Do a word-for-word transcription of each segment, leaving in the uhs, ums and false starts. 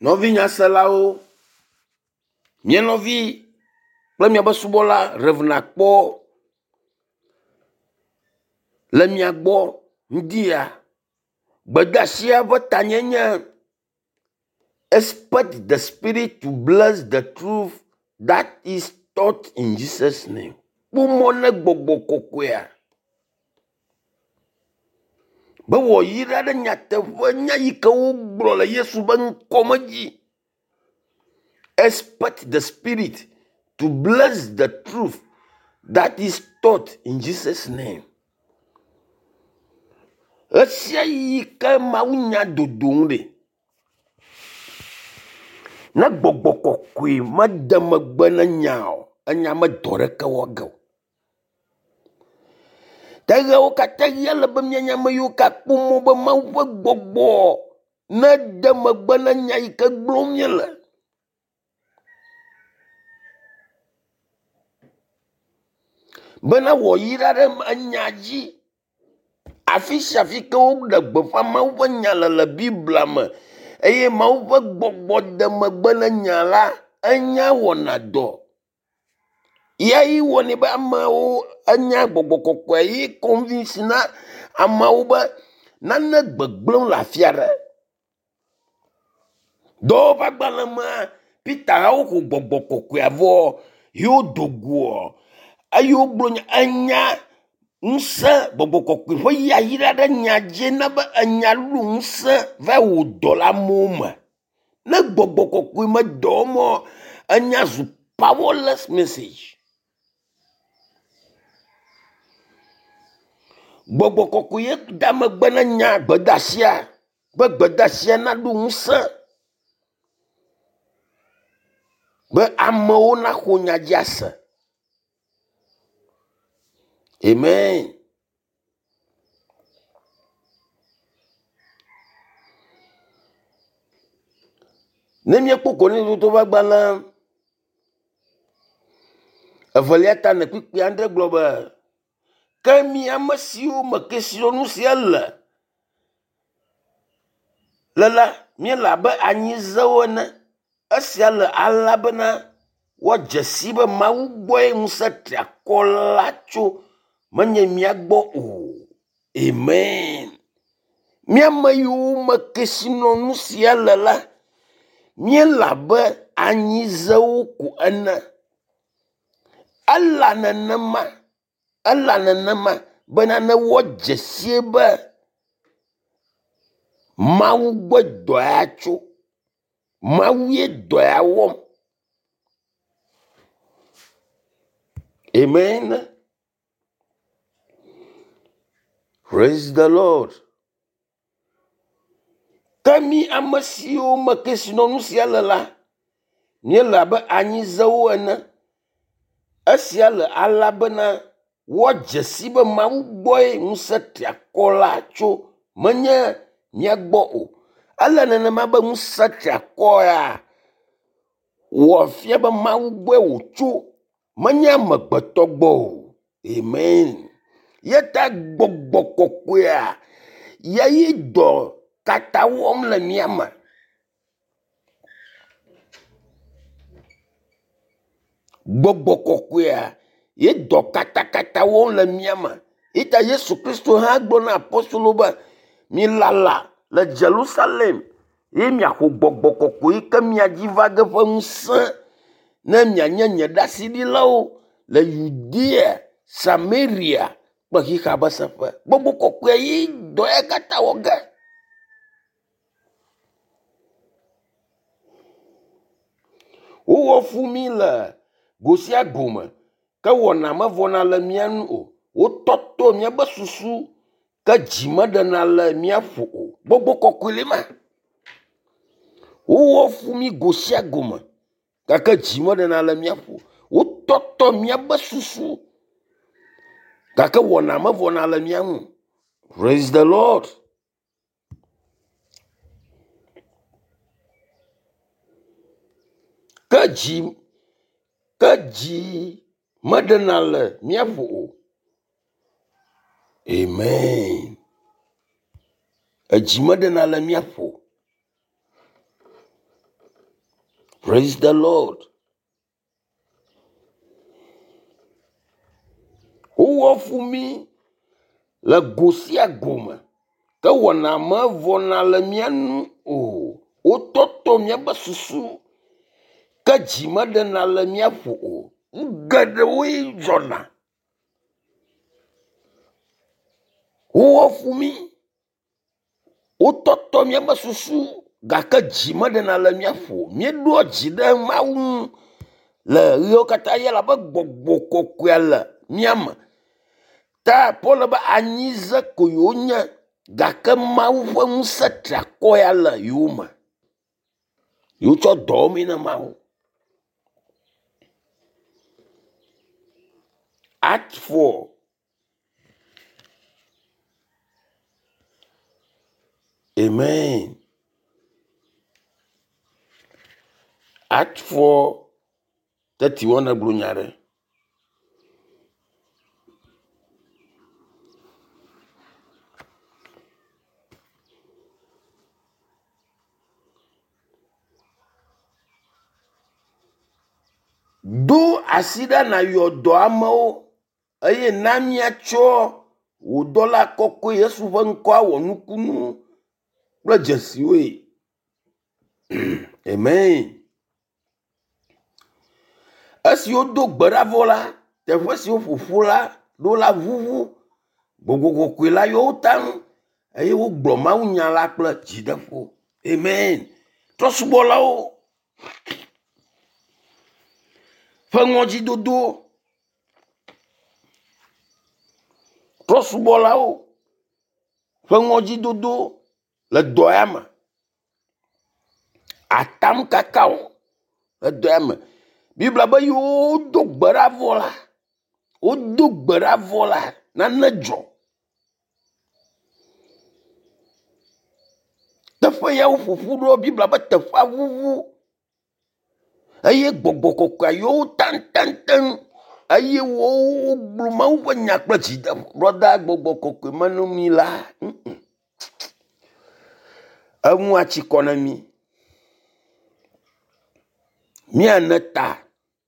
Novi nyaselawo, mie novi kple miabe subɔla revna kpɔ le mia gbɔ ŋdia gbedasia ƒe tanye nye expect the spirit to bless the truth that is taught in Jesus name. Kpɔmɔ ne gbɔgbɔ kɔkɔea be wɔ yi ɖa ɖe nyateƒe nya yi ke wogblɔ le Yesu be ŋkɔme dzi. Expect the spirit to bless the truth that is taught in Jesus name. Esia yi ke Mawu nya dodom ɖe. Ne gbɔgbɔ kɔkɔe mede megbe ne nya o, enya medɔ ɖeke wɔ ge o. Teɣewo katã ɣia le be mianya me yiwo kakpɔ mɔ be Mawu ƒe gbɔgbɔ ne de megbe ne nya yi ke gblɔm miele. Bena wɔ yi ɖa ɖe enya dzi. Afi sia afi ke woɖe gbeƒã Mawu ƒe nya le le Biblia me eye Mawu ƒe gbɔgbɔ de megbe ne nya la, enya wɔna dɔ. Ya yi wɔnɛ be amewo enya gbɔgbɔ kɔkɔe yi convince na amewo be nane gbegblẽm le afi aɖe. Dɔwo ƒe agbalẽ me Peter hawo xɔ gbɔgbɔ kɔkɔea vɔ yewo do goa eye wogblɔ nya enya ŋusẽ gbɔgbɔ kɔkɔe ƒe yayi ɖa ɖe nya dzi na be enya lu ŋusẽ va wò dɔ le amewo me. Ne gbɔgbɔ kɔkɔe me dɔ mɔ enya zu powerless message. Gbɔgbɔ kɔkɔe ye da megbe ne nya gbedasia be gbedasia na ɖu ŋusẽ be amewo naxɔ nya dzi ase. Amen. Ne miekpɔ Korinto ƒe agbalẽ evelia ta ne kpikpi andre gblɔ be ke mi ame siwo me kesinɔnu sia le le la miele abe anyizewo ene. Esia le ala bena woadze si be Mawu gbɔe ŋusẽ triakɔ la tso menye mia gbɔ o. Amen. Miame yiwo me kesinɔnu sia le la miele abe anyizewo ko ene. Ela nenema, ela nenema bena ne woadze sie be Mawu gbɔ dɔ ya tso. Mawu ye dɔ ya wɔm. Amen. Praise the Lord. Ke mi ame siwo me kesinɔnu sia le la, miele abe anyizewo ene. Esia le ala bena woadze si be Mawu gbɔe ŋusẽ triakɔ la tso menye mia gbɔ o. Ele nenema be ŋusẽ triakɔ ya wɔ fia be Mawu gbɔe wòtso menye amegbetɔ gbɔ o. Amen. Yeta gbɔgbɔ kɔkɔea yayi dɔ katã wɔm le mia me. Gbɔgbɔ kɔkɔea ye dɔ katã katã wɔm le mia me. Ita Yesu Kristo hã gblɔ na apostolo be milala le Jerusalem ye miaxɔ gbɔgbɔ kɔkɔe yi ke mia dzi va ge ƒe ŋusẽ ne mianye nye ɖasiɖilawo le Yudea, Samaria kple xixa be seƒe. Gbɔgbɔ kɔkɔe yi dɔ ya katã wɔ ge. Wowɔ fu mi le go sia go me ke wɔna mevɔna le mia nu o. Wotɔtɔ miabe susu ke dzi meɖena le mia ƒo o. Gbɔgbɔ kɔkɔe le ma. Wowɔ fu mi go sia go me gake dzi meɖena le mia ƒo. Wotɔtɔ miabe susu gake wɔna mevɔna le mia ŋu. Praise the Lord. Ke dzi ke dzi meɖena le mia ƒo o. Amen. Edzi meɖena le mia ƒo. Praise the Lord. Who for me la gosia goma. Te wana ma vona le mianu o. O toto mia basusu. Ka jima de na le mia fo o. Gade we jona. Who for me. O toto mia basusu. Gaka jima de na le mia fo. Mie do jide ma un. Le rio kata ya la ba gbogbo kokwe la miama. Ta pola ba anyiza koyonya gaka mau fa musatra koya la yuma. Yo cho domina mau. Act four. Amen. Act four. thirty-one na blunyare. Do asida na yodo amao. Aye namia cho. Udola koko yesu vankwa wanukunu. Bla jesiwe. Amen. Asi yodo bravola. Te fwesi yo fufula. Do la vuvu. Gogo kwe la yo tang. Aye wo bloma ou nyala kla jidafo. Amen. Trosubola o. Fangoji dodo. Trosubola o. Fangoji dodo. Le doyama. Atam kakao. Le doyama. Bibla ba yo do bravola. O do bravola. Nanajo. Tefa ya fufuro Bibla ba tefa vuvu. Aye gbogbo kokwa yo tan tan tan. Aye wo bluma wo nyakla jida. Brother gbogbo kokwa manu mi la. Amu achikona mi. Mi anata.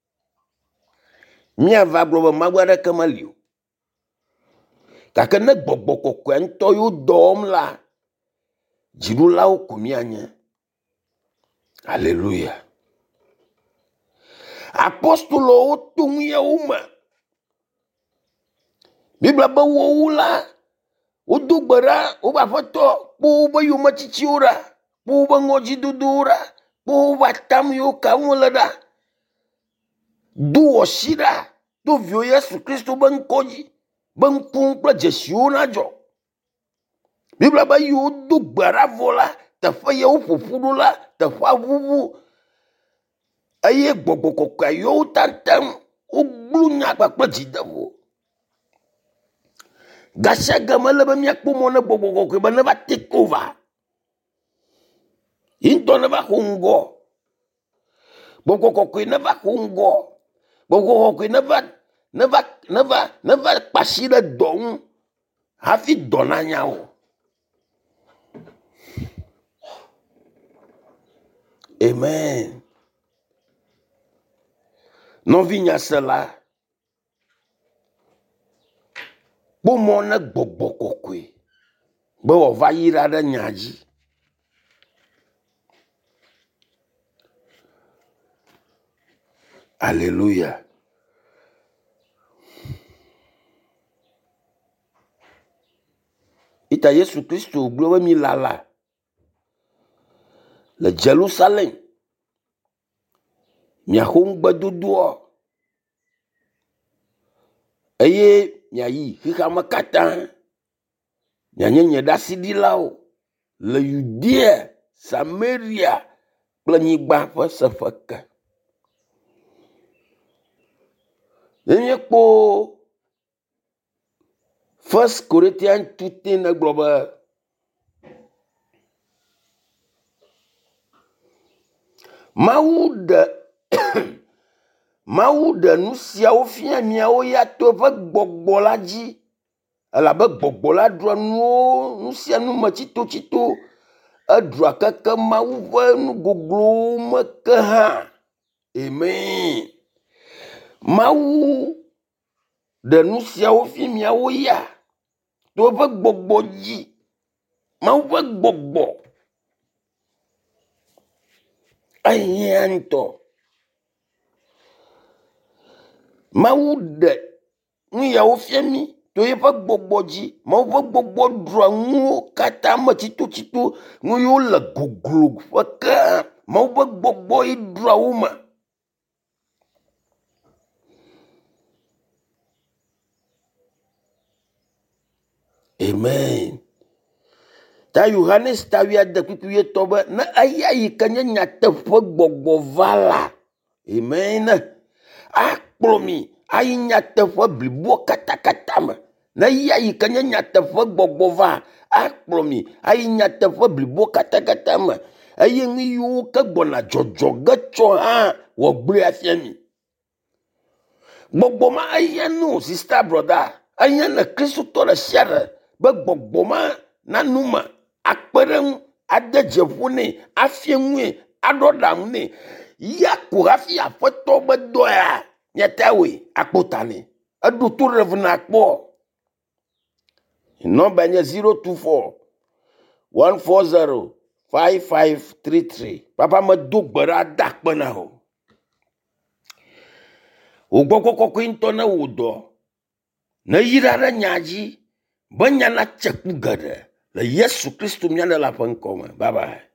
Mi avaglo magwara kamalio. Kaka ne gbogbo kokwa nto yo dom la. Jiru la okumianya. Hallelujah. Apostolo otunye uma. Bibla ba wo ula. Udugbara uba foto bu ba yuma chichiura. Bu ba ngoji dudura. Bu ba tam yo kamulada. Du oshira. Du vyo Yesu Kristo ban koji. Ban kumpla jesiona jo. Bibla ba yo dugbara vola. Tafa ya ufufudula. Tafa vuvu. Aye gbogbo kokwa yo tantam. Uglu nyakwa kwa jidavo. Gasha gamala ba miakpo mona gbogbo kokwa ba neba take over. Into neba hungo. Gbogbo kokwa neba hungo. Gbogbo kokwa neba neba neba neba pasira don. Hafi donanya o. Amen. Non vinya cela. Bo mona gbogbo kokwe. Bo va yira da nyaji. Alléluia. Ita Yesu Kristo glowe mi lala. Le Jerusalem. Mia hongba duduo. Eye mia yi hika makata. Mia nyenye dasidi lao. Le Judea, Samaria, planigba fa safaka. Nenye po First Corinthians tutin na global. Mauda Mauda nous sia ofia mia o ya to va gbogbo la ji. Ala ba gbogbo la dro nu nous sia nu ma chito chito. edrua keke mawu ƒe nugoglowo me ke hã. Amen. Mawu ɖe nu siawo fi miawo ya to eƒe gbɔgbɔ dzi. Mawu ƒe gbɔgbɔ ehiã ŋutɔ. Mawu ɖe nu yawo fia mi to eƒe gbɔgbɔ dzi. Mawu ƒe gbɔgbɔ ɖua nuwo katã me tsitotsito, nu yiwo le goglo ƒe ke. Mawu ƒe gbɔgbɔ yi ɖua wo me. Amen. Ta Yohanes ta wia de kuku ye to be ne eya yi ke nye nyateƒe gbɔgbɔ va la. Amen. Akplɔ mi ayi nyateƒe blibo katakata me. Ne eya yi ke nye nyateƒe gbɔgbɔ va, akplɔ mi ayi nyateƒe blibo katakata me. Eye nu yiwo ke gbɔna dzɔdzɔ ge tsɔ hã wɔ gblɔe afia mi. Gbɔgbɔ ma eya no sister brother. Eya ne Kristo tɔ le sia ɖe be gbɔgbɔ ma nanu me akpeɖeŋu ade dzeƒo nɛ afia ŋue aɖɔ ɖaŋu nɛ. Ya ko hafi aƒetɔ be dɔ ya miata woe akpɔta nɛ. Eɖo to ɖe vena kpɔ. Nɔmba nye zero two four one four zero five five three three. Papa me do gbe ɖa da akpe na ho. Wo gbɔ kɔkɔkɔe ŋutɔ ne wo dɔ. Ne yi ɖa ɖe nya dzi be nya na tse ku geɖe le Yesu Kristo mia ne la ƒe ŋkɔ me. Bye bye.